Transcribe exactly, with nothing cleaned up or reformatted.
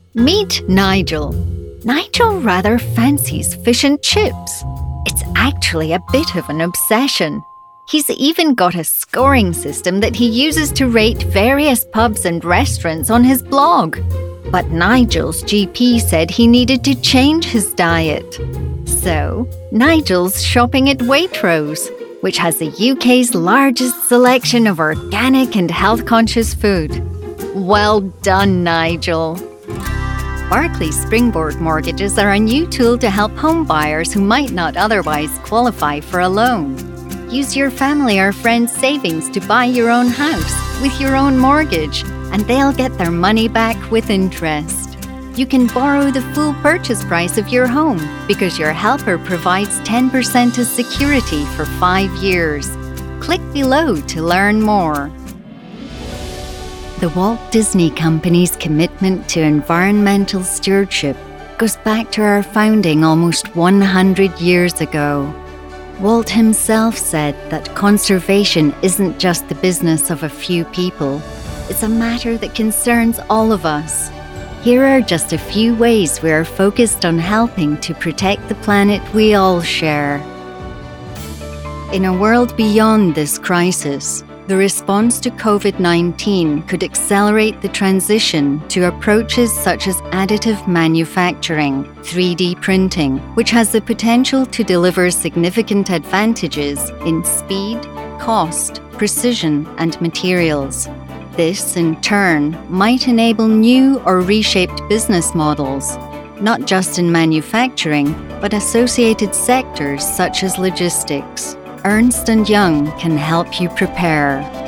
Meet Nigel. Nigel rather fancies fish and chips. It's actually a bit of an obsession. He's even got a scoring system that he uses to rate various pubs and restaurants on his blog. But Nigel's G P said he needed to change his diet. So, Nigel's shopping at Waitrose, which has the U K's largest selection of organic and health-conscious food. Well done, Nigel. Barclays Springboard Mortgages are a new tool to help home buyers who might not otherwise qualify for a loan. Use your family or friends' savings to buy your own house with your own mortgage, and they'll get their money back with interest. You can borrow the full purchase price of your home because your helper provides ten percent as security for five years. Click below to learn more. The Walt Disney Company's commitment to environmental stewardship goes back to our founding almost one hundred years ago. Walt himself said that conservation isn't just the business of a few people. It's a matter that concerns all of us. Here are just a few ways we are focused on helping to protect the planet we all share. In a world beyond this crisis, the response to COVID nineteen could accelerate the transition to approaches such as additive manufacturing, three D printing, which has the potential to deliver significant advantages in speed, cost, precision, and materials. This, in turn, might enable new or reshaped business models, not just in manufacturing, but associated sectors such as logistics. Ernst and Young can help you prepare.